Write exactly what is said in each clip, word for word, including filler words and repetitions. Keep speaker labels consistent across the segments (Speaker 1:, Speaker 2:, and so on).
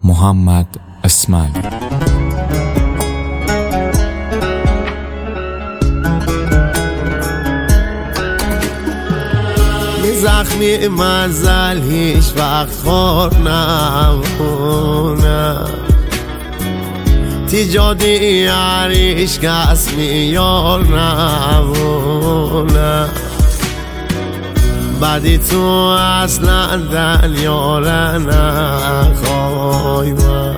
Speaker 1: محمد اسماعیل.
Speaker 2: زخمی منزل هیچ وقت خور نمونه، تی جادی یاریش کس میار نمونه، بعدی تو اصلا دل یاره نخوای من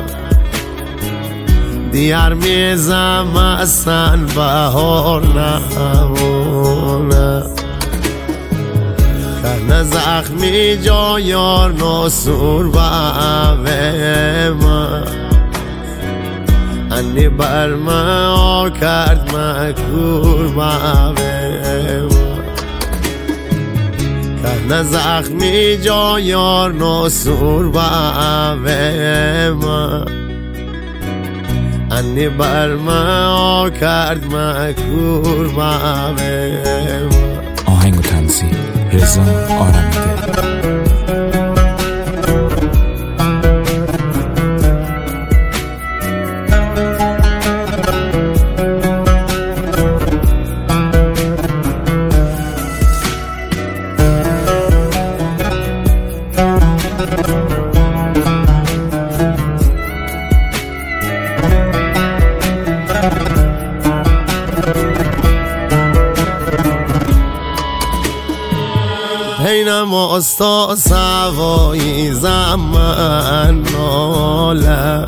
Speaker 2: دیار میزم اصلا بهار نمونه، کرنه زخمی جا یار ناسور باوه من انی بر من کرد مکور باوه من، کرنه زخمی جا یار ناسور باوه من انی بر من کرد مکور باوه من.
Speaker 1: آهنگ و تنظیم رضا آرمیده.
Speaker 2: اینم استا سوایی زمان ناله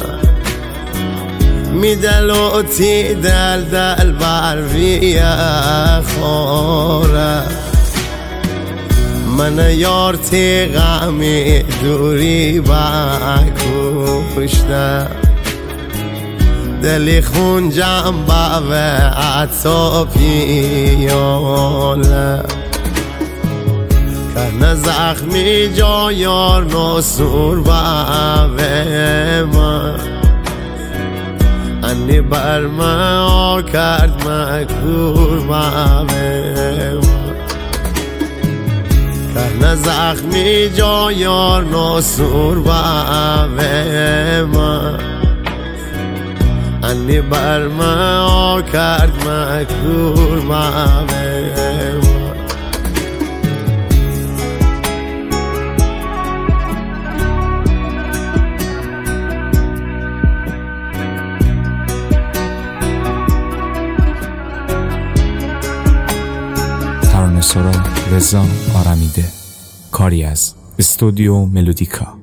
Speaker 2: می دلو تی دل دل بر ویه خوره، من یار تی غمی دوری بکشته، دلی خون جنبه و عطا پیاله، کرنه زخمی جا یار ناسور باوه من انی بر من کرد مکور باوه من، کرنه زخمی جا یار ناسور باوه من انی بر من کرد مکور باوه من.
Speaker 1: ترانه‌سرا رضا آرمیده، کاری از استودیو ملودیکا.